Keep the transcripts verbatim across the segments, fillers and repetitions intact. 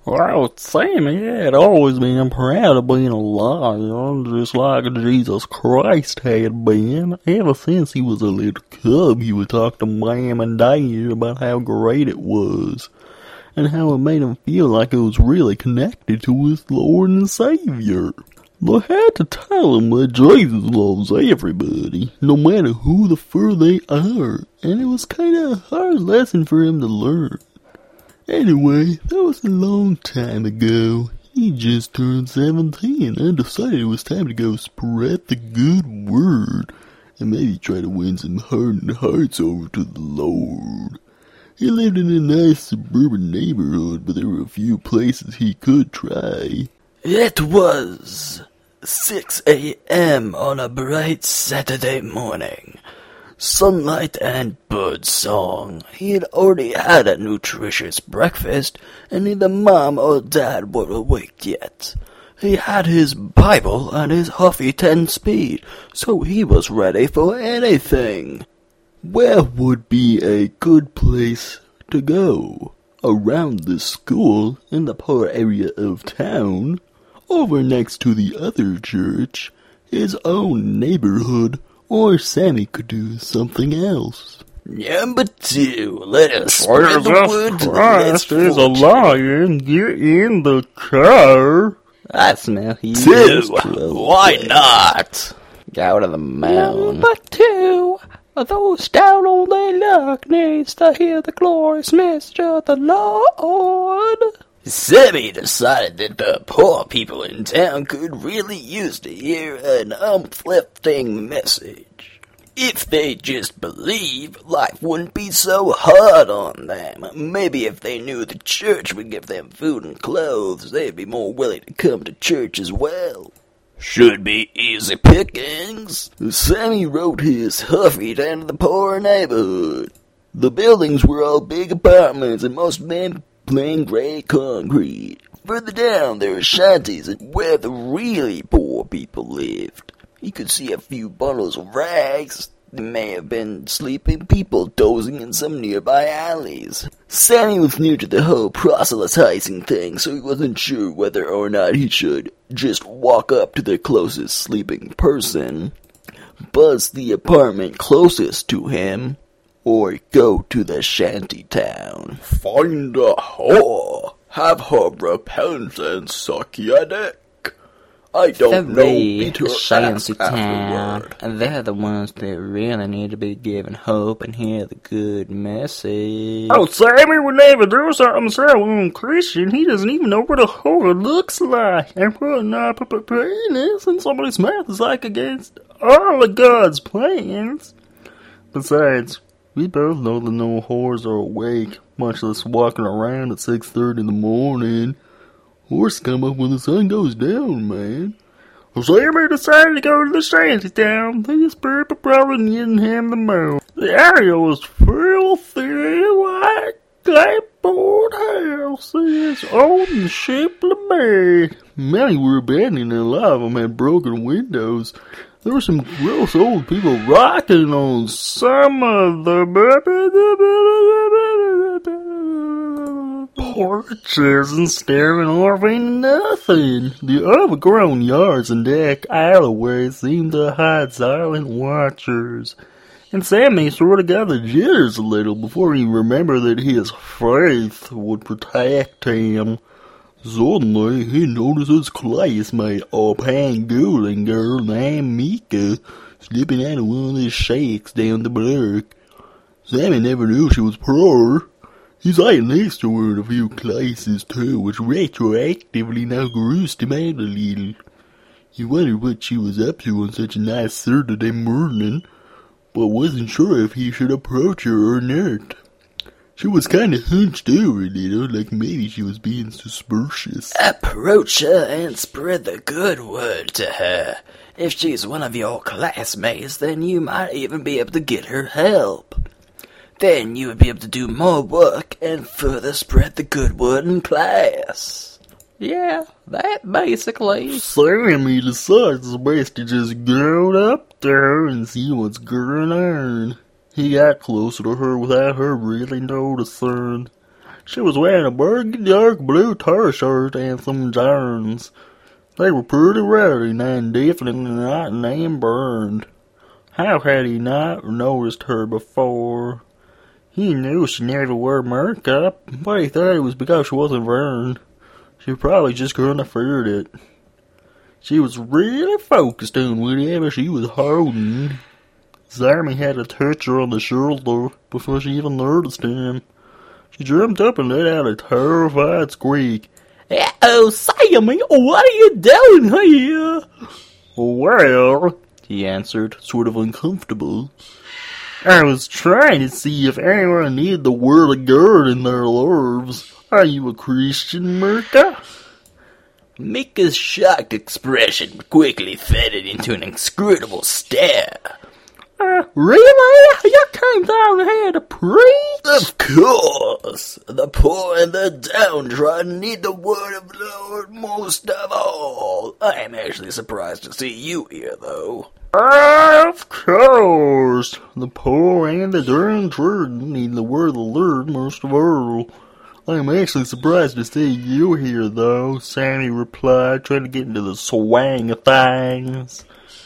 Well, Sammy had always been proud of being a liar, just like Jesus Christ had been. Ever since he was a little cub, he would talk to Mom and Dad about how great it was, and how it made him feel like it was really connected to his Lord and Savior. They had to tell him that Jesus loves everybody, no matter who the fur they are, and it was kind of a hard lesson for him to learn. Anyway, that was a long time ago. He just turned seventeen and decided it was time to go spread the good word and maybe try to win some hardened hearts over to the Lord. He lived in a nice suburban neighborhood, but there were a few places he could try. It was six a.m. on a bright Saturday morning. Sunlight and birdsong. He had already had a nutritious breakfast, and neither Mom or Dad were awake yet. He had his Bible and his Huffy ten-speed, so he was ready for anything. Where would be a good place to go? Around the school, in the poor area of town, over next to the other church, his own neighborhood, or Sammy could do something else. Number two, let us spread the word to the Christ is a lion. Get in the car. I smell he Two, why not? Go to the mound. Number two, those down on their luck needs to hear the glorious message of the Lord. Sammy decided that the poor people in town could really use to hear an uplifting message. If they just believe, life wouldn't be so hard on them. Maybe if they knew the church would give them food and clothes, they'd be more willing to come to church as well. Should be easy pickings. Sammy rode his Huffy down to the poor neighborhood. The buildings were all big apartments, and most of them plain gray concrete. Further down, there were shanties where the really poor people lived. You could see a few bundles of rags. There may have been sleeping people dozing in some nearby alleys. Sammy was new to the whole proselytizing thing, so he wasn't sure whether or not he should just walk up to the closest sleeping person, buzz the apartment closest to him, or go to the shanty town. Find a whore, have her repent and suck your dick. I don't know Peter shanty town. And they're the ones that really need to be given hope and hear the good message. Oh, Sammy would never do something so un-Christian. He doesn't even know what a whore looks like. And putting up a penis in somebody's mouth is like against all of God's plans. Besides, we both know that no whores are awake, much less walking around at six thirty in the morning. Whores come up when the sun goes down, man. Sammy decided to go to the shanty town. These people probably didn't have the most. The area was filthy, like clapboard houses, old and shapely bad. Many were abandoned, and a lot of them had broken windows. There were some gross old people rocking on some of the porches and staring off into nothing. The overgrown yards and deck alleyways seemed to hide silent watchers. And Sammy sort of got the jitters a little before he remembered that his faith would protect him. Suddenly, he noticed his classmate, a Pangolin girl named Mika, slipping out of one of the shacks down the block. Sammy never knew she was poor. He sat next to her in a few classes too, which retroactively now grossed him out a little. He wondered what she was up to on such a nice Saturday morning, but wasn't sure if he should approach her or not. She was kinda hunched over a little, like maybe she was being suspicious. Approach her and spread the good word to her. If she's one of your classmates, then you might even be able to get her help. Then you would be able to do more work and further spread the good word in class. Yeah, that basically. Sammy decides it's best to just go up there and see what's going on. He got closer to her without her really noticing. She was wearing a burgundy dark blue t-shirt and some jeans. They were pretty rowdy and definitely not name burned. How had he not noticed her before? He knew she never wore makeup, but he thought it was because she wasn't burned. She probably just couldn't afford it. She was really focused on whatever she was holding. Sammy had to touch her on the shoulder before she even noticed him. She jumped up and let out a terrified squeak. Oh, Sammy, what are you doing here? Well, he answered, sort of uncomfortable. I was trying to see if anyone needed the word of God in their lives. Are you a Christian, Micah? Micah's shocked expression quickly faded into an inscrutable stare. Uh, really? You came down here to preach? Of course! The poor and the downtrodden need the word of the Lord most of all. I am actually surprised to see you here, though. Of course! The poor and the downtrodden need the word of the Lord most of all. I am actually surprised to see you here, though, Sammy replied, trying to get into the swang of things.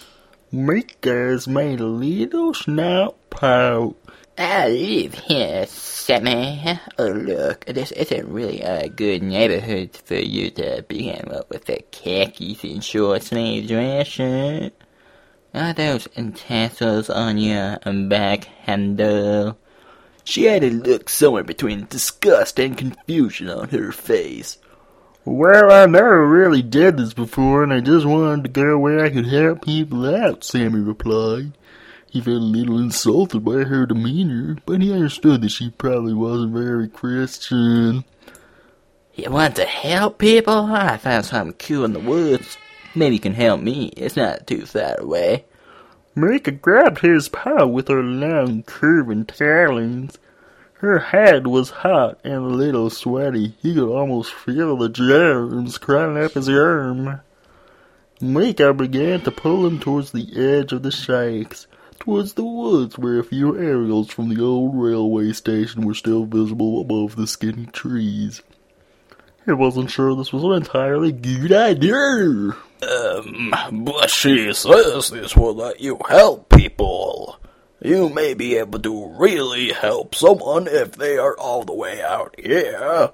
Micah's made a little snout pout. I live here, Sammy. Oh, look, this isn't really a good neighborhood for you to begin up with the khakis and short-sleeve dress shirt. Are those tassels on your back handle? She had a look somewhere between disgust and confusion on her face. Well, I never really did this before, and I just wanted to go where I could help people out, Sammy replied. He felt a little insulted by her demeanor, but he understood that she probably wasn't very Christian. You want to help people? I found something cool in the woods. Maybe you can help me. It's not too far away. Micah grabbed his paw with her long, curving talons. Her head was hot and a little sweaty. He could almost feel the germs crawling up his arm. Micah began to pull him towards the edge of the shakes, towards the woods where a few aerials from the old railway station were still visible above the skinny trees. He wasn't sure this was an entirely good idea. Um, but she says this will let you help people. You may be able to really help someone if they are all the way out here.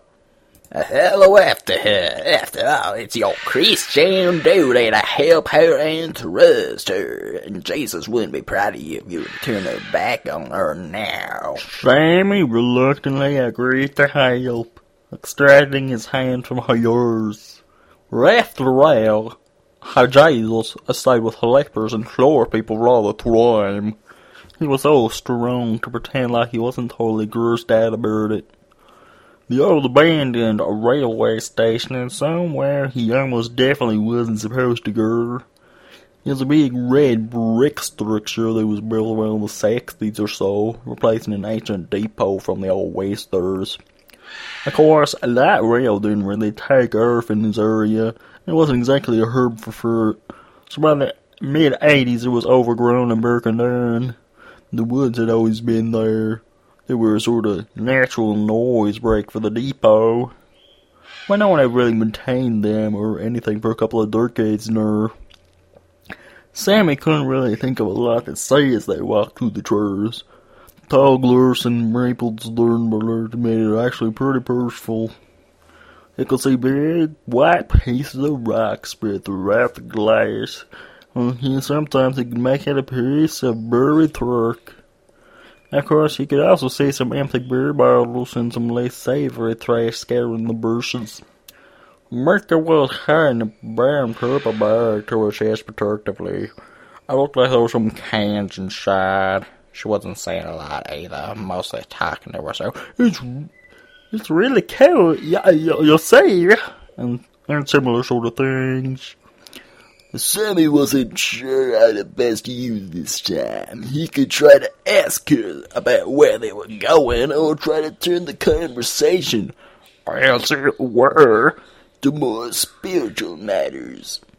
Hello after her. After all, it's your Christian duty to help her and trust her. And Jesus wouldn't be proud of you if you would turn her back on her now. Sammy reluctantly agreed to help, extracting his hand from hers. After all, Jesus stayed with lepers and poor people all the time. He was so strong to pretend like he wasn't totally grossed out about it. The old abandoned railway station is somewhere he almost definitely wasn't supposed to go. It was a big red brick structure that was built around the sixties or so, replacing an ancient depot from the old westers. Of course, that rail didn't really take off in this area. It wasn't exactly a herb for fruit. So by the mid-eighties it was overgrown and broken down. The woods had always been there. They were a sort of natural noise break for the depot. But no one had really maintained them or anything for a couple of decades now. Sammy couldn't really think of a lot to say as they walked through the trees. Tall grass and maples learned by made it actually pretty peaceful. You could see big, white pieces of rock spread throughout the glass. And sometimes you could make out a piece of buried truck. Of course, you could also see some empty beer bottles and some less savory trash scattered in the bushes. Micah was carrying a brown paper bag to her chest protectively. It looked like there were some cans inside. She wasn't saying a lot either, mostly talking to herself. It's, it's really cool, yeah, you'll see, and, and similar sort of things. Sammy wasn't sure how to best use this time. He could try to ask her about where they were going, or try to turn the conversation, as it were, to more spiritual matters.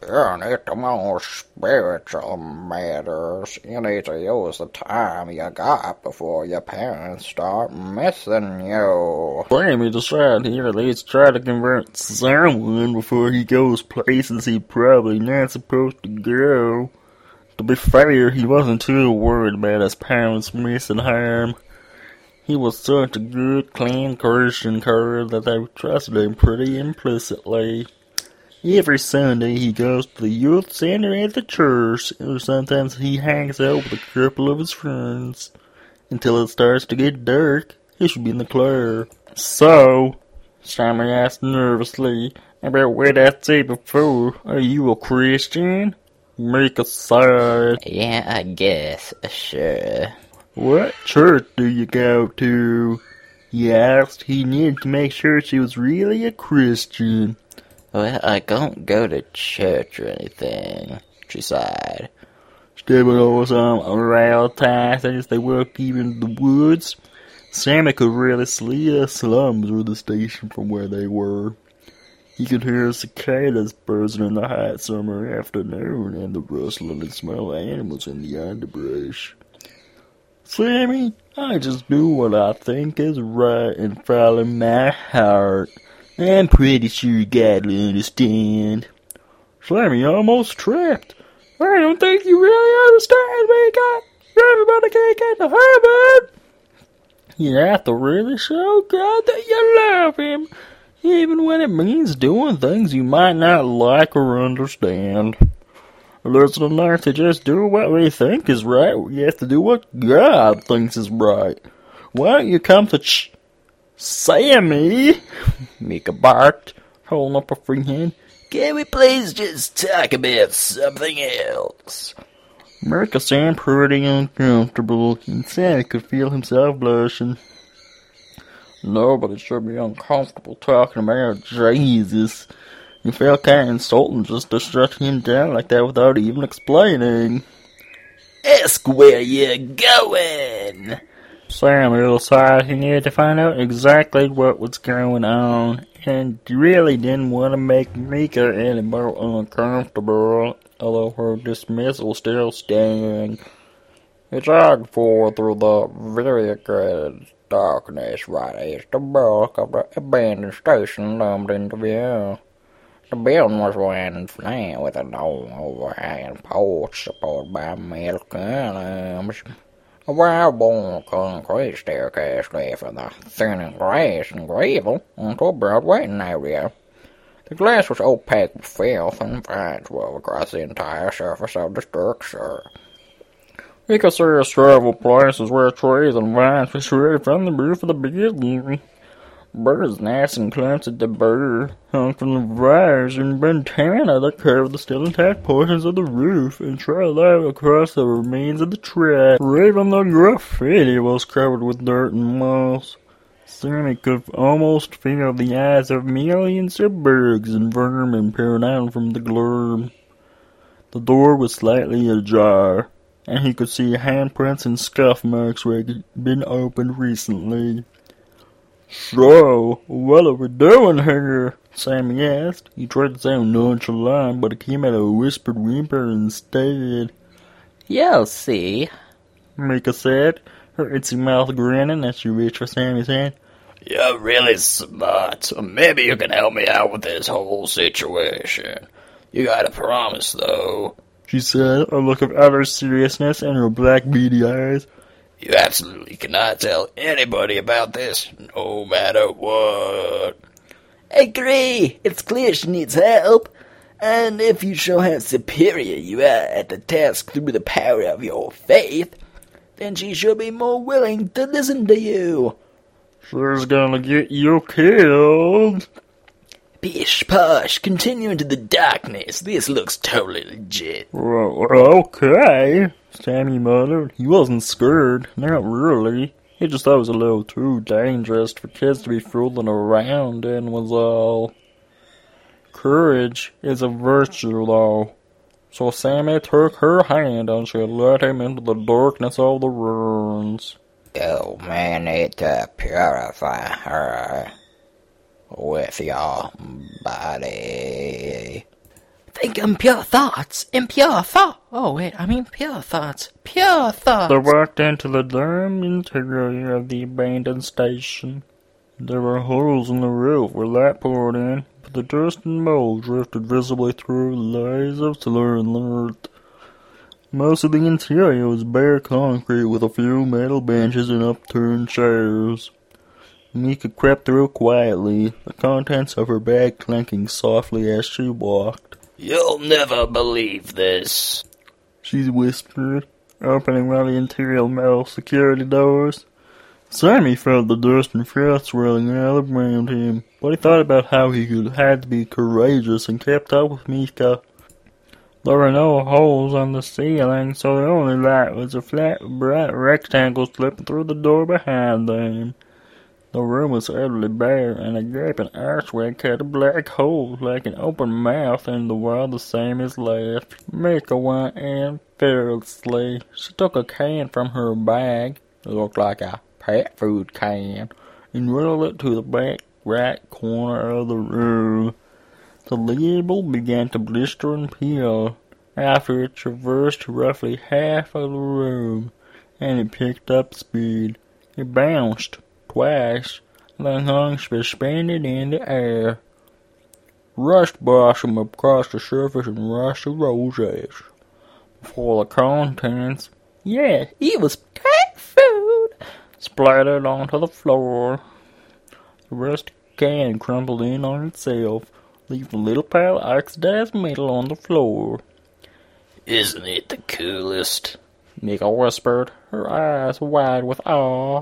And it the most spiritual matters. You need to use the time you got before your parents start missing you. Sammy decided he at least try to convert someone before he goes places he probably not supposed to go. To be fair, he wasn't too worried about his parents missing him. He was such a good, clean Christian kid that they trusted him pretty implicitly. Every Sunday he goes to the youth center at the church, or sometimes he hangs out with a couple of his friends. Until it starts to get dark, he should be in the choir. So, Sammy asked nervously, about what I said before, are you a Christian? Make a sign. Yeah, I guess, sure. What church do you go to? He asked. He needed to make sure she was really a Christian. Well, I don't go to church or anything, she sighed. Stepping over some rail ties as they walked even the woods, Sammy could really see the slums of the station from where they were. He could hear cicadas buzzing in the hot summer afternoon and the rustling of small animals in the underbrush. Sammy, I just do what I think is right and follow my heart. I'm pretty sure God will understand. Sammy almost tripped. I don't think you really understand me, God. Everybody can't get to heaven. You have to really show God that you love Him, even when it means doing things you might not like or understand. There's no need to just do what we think is right. We have to do what God thinks is right. Why don't you come to ch... Sammy? Mika barked, holding up a free hand. Can we please just talk about something else? Mika seemed pretty uncomfortable, and Sammy could feel himself blushing. Nobody should be uncomfortable talking about Jesus. It felt kind of insulting just to shut him down like that without even explaining. Ask where you're going. Sammy decided he needed to find out exactly what was going on, and really didn't want to make Mika any more uncomfortable, although her dismissal still stung. He jogged forward through the variegated darkness right as the bulk of the abandoned station loomed into view. The building was wide flat with a long overhanging porch supported by metal columns. A well-worn concrete staircase led from the thinning grass and gravel onto a broad waiting area. The glass was opaque with filth and vines wove across the entire surface of the structure. You could see several places where trees and vines were shredded from the roof of the building. Birds' nests and clumps of debris hung from the wires and antennae that covered the still intact portions of the roof and trailed out across the remains of the track. Even the graffiti was covered with dirt and moss. Sammy could almost feel the eyes of millions of bugs and vermin peering out from the gloom. The door was slightly ajar, and he could see handprints and scuff marks where it had been opened recently. So, what are we doing here? Sammy asked. He tried to sound nonchalant, but it came out a whispered whimper instead. You'll see, Mika said, her itsy mouth grinning as she reached for Sammy's hand. You're really smart. Maybe you can help me out with this whole situation. You gotta promise, though, she said, a look of utter seriousness in her black beady eyes. You absolutely cannot tell anybody about this, no matter what. Agree. It's clear she needs help. And if you show how superior you are at the task through the power of your faith, then she should be more willing to listen to you. She's gonna get you killed. Bish posh, continue into the darkness. This looks totally legit. Well, okay, Sammy muttered. He wasn't scared, not really. He just thought it was a little too dangerous for kids to be fooling around and was all. Courage is a virtue, though. So Sammy took her hand and she led him into the darkness of the ruins. You may need to purify her with your body. think I'm pure thoughts. Impure thought. Oh, wait, I mean pure thoughts. Pure thoughts. They walked into the dim interior of the abandoned station. There were holes in the roof where light poured in, but the dust and mold drifted visibly through layers of slurred. Most of the interior was bare concrete with a few metal benches and upturned chairs. Mika crept through quietly, the contents of her bag clanking softly as she walked. You'll never believe this, she whispered, opening one of the interior metal security doors. Sammy felt the dust and froth swirling all around him, but he thought about how he could had to be courageous and kept up with Mika. There were no holes on the ceiling, so the only light was a flat, bright rectangle slipping through the door behind them. The room was utterly bare, and a gaping archway cut a black hole like an open mouth in the wall the same as left. Mika went in fearlessly. She took a can from her bag. It looked like a pet food can, and rolled it to the back right corner of the room. The label began to blister and peel after it traversed roughly half of the room, and it picked up speed. It bounced twice, then hung suspended in the air. Rust blossomed across the surface and rusty roses. Before the contents, yeah, it was cat food, splattered onto the floor. The rusty can crumpled in on itself, leaving a little pile of oxidized metal on the floor. Isn't it the coolest? Mika whispered, her eyes wide with awe.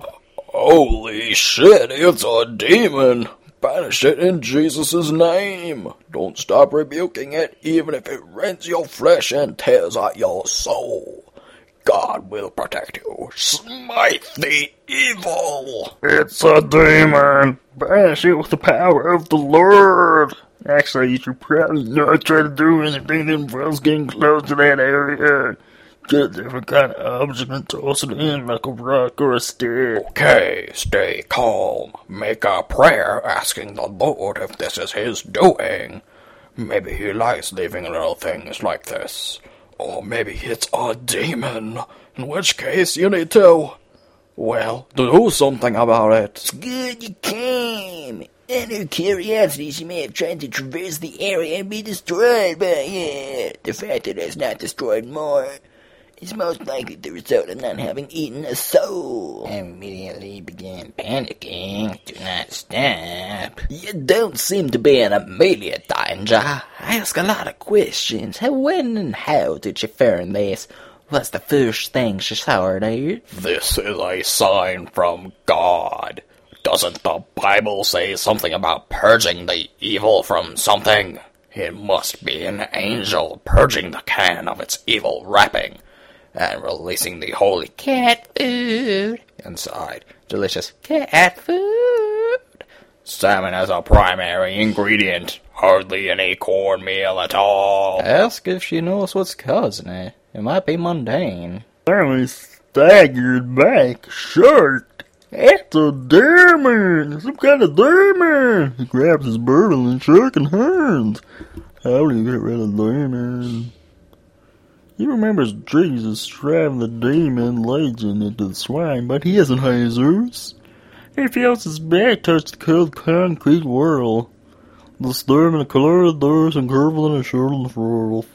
Holy shit, it's a demon! Banish it in Jesus' name! Don't stop rebuking it, even if it rends your flesh and tears out your soul. God will protect you. Smite the evil! It's a demon! Banish it with the power of the Lord! Actually, you should probably not try to do anything that involves getting close to that area. Get a different kind of object and toss it in like a rock or a stick. Okay, stay calm. Make a prayer asking the Lord if this is his doing. Maybe he likes leaving little things like this. Or maybe it's a demon. In which case you need to, well, do something about it. It's good you came. And her curiosity, she may have tried to traverse the area and be destroyed by it. The fact that it's not destroyed more is most likely the result of not having eaten a soul. I immediately began panicking. Do not stop. You don't seem to be in immediate danger. I ask a lot of questions. How, when, and how did she learn this? What's the first thing she saw her there? This is a sign from God. Doesn't the Bible say something about purging the evil from something? It must be an angel purging the can of its evil wrapping and releasing the holy Cat food inside. Delicious cat food. Salmon as a primary ingredient. Hardly any cornmeal at all. Ask if she knows what's causing it. It might be mundane. Sammy staggered back, shocked. It's a demon! Some kind of demon! He grabs his burden and shaking hands. How do you get rid of demons? He remembers Jesus driving the demon legion into the swine, but he isn't Jesus. He feels his back touch the cold concrete world. The storm and the color of the doors and curve on his shoulder and froth.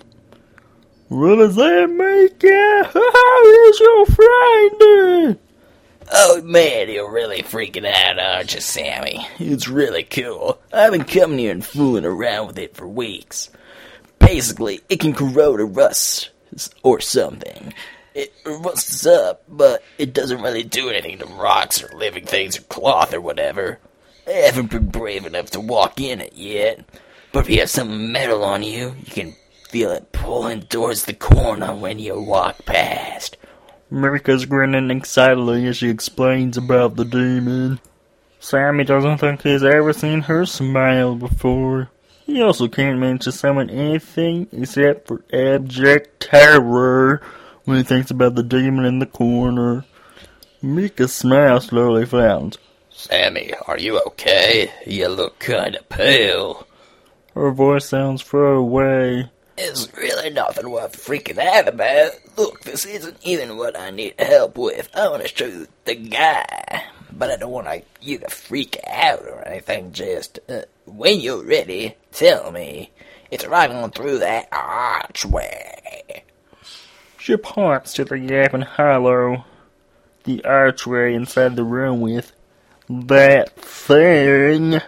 What does that make you? How is your friend? Oh man, you're really freaking out, aren't you, Sammy? It's really cool. I've been coming here and fooling around with it for weeks. Basically, it can corrode or rust, or something. It rusts up, but it doesn't really do anything to rocks or living things or cloth or whatever. I haven't been brave enough to walk in it yet. But if you have some metal on you, you can feel it pulling towards the corner when you walk past. Mika's grinning excitedly as she explains about the demon. Sammy doesn't think he's ever seen her smile before. He also can't mention someone anything except for abject terror when he thinks about the demon in the corner. Mika's smile slowly frowns. Sammy, are you okay? You look kinda pale. Her voice sounds far away. It's really nothing worth freaking out about. Look, this isn't even what I need help with. I want to show you the guy. But I don't want you to freak out or anything. Just, uh, when you're ready, tell me. It's right on through that archway. She points to the gaping hollow, the archway inside the room with that thing.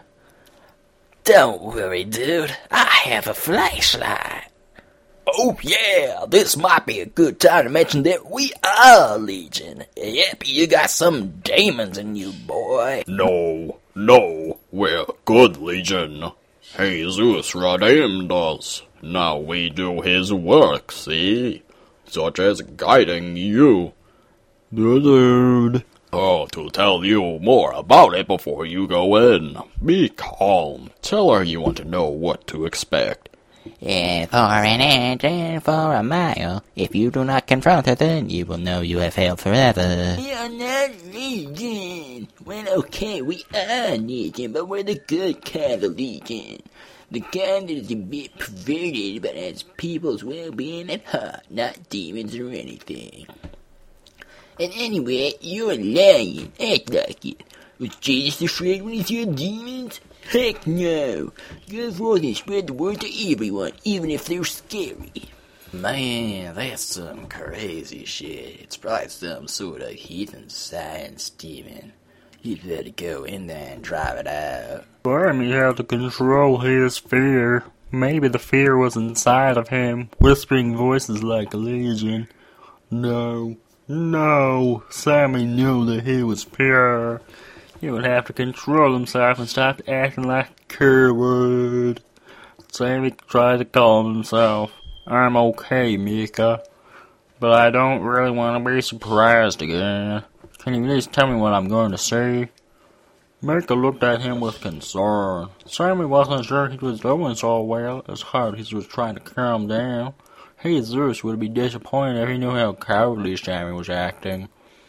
Don't worry, dude. I have a flashlight. Oh yeah, this might be a good time to mention that we are Legion. Yep, you got some demons in you, boy. No, no, we're good, Legion. Jesus redeemed us. Now we do his work, see? Such as guiding you. Dude. Oh, to tell you more about it before you go in. Be calm. Tell her you want to know what to expect. And for an inch and for a mile, if you do not confront her, then you will know you have failed forever. You're not Legion. Well, okay, we are Legion, but we're the good kind of Legion. The kind that is a bit perverted, but has people's well-being at heart, not demons or anything. And anyway, you're lying. Act like it. Was Jesus afraid when he saw demons? Heck no. Go forth and spread the word to everyone, even if they're scary. Man, that's some crazy shit. It's probably some sort of heathen science demon. You'd better go in there and drive it out. Barney had to control his fear. Maybe the fear was inside of him, whispering voices like Legion. No, no, Sammy knew that he was pure. He would have to control himself and stop acting like a coward. Sammy tried to calm himself. I'm okay, Mika, but I don't really want to be surprised again. Can you at least tell me what I'm going to see? Mika looked at him with concern. Sammy wasn't sure he was doing so well, as hard as he was trying to calm down. Jesus would be disappointed if he knew how cowardly Sammy was acting.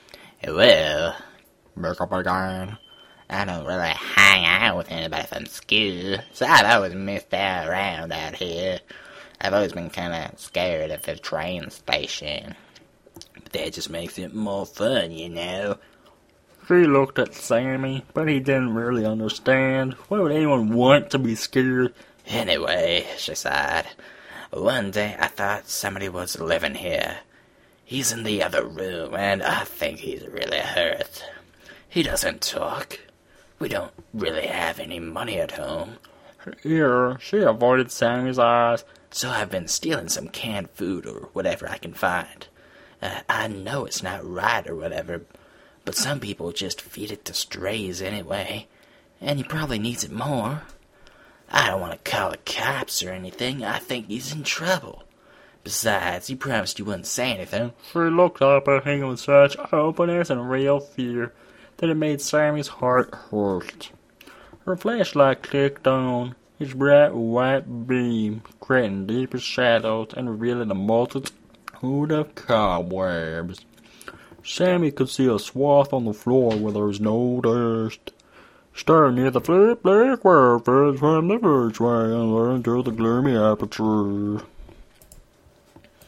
Well, Mika began, I don't really hang out with anybody from school, so I've always missed out around out here. I've always been kind of scared of the train station. But that just makes it more fun, you know. She looked at Sammy, but he didn't really understand. Why would anyone want to be scared? Anyway, she sighed, one day I thought somebody was living here. He's in the other room, and I think he's really hurt. He doesn't talk. We don't really have any money at home. Here, she avoided Sammy's eyes. So I've been stealing some canned food or whatever I can find. Uh, I know it's not right or whatever, but some people just feed it to strays anyway, and he probably needs it more. I don't want to call the cops or anything. I think he's in trouble. Besides, he promised he wouldn't say anything. She looked up at him with such openness and real fear that it made Sammy's heart hurt. Her flashlight clicked on. Its bright white beam creating deeper shadows and revealing a multitude of cobwebs. Sammy could see a swath on the floor where there was no dust. Staring near the flip black wire fence from the first way and learned through the gloomy aperture.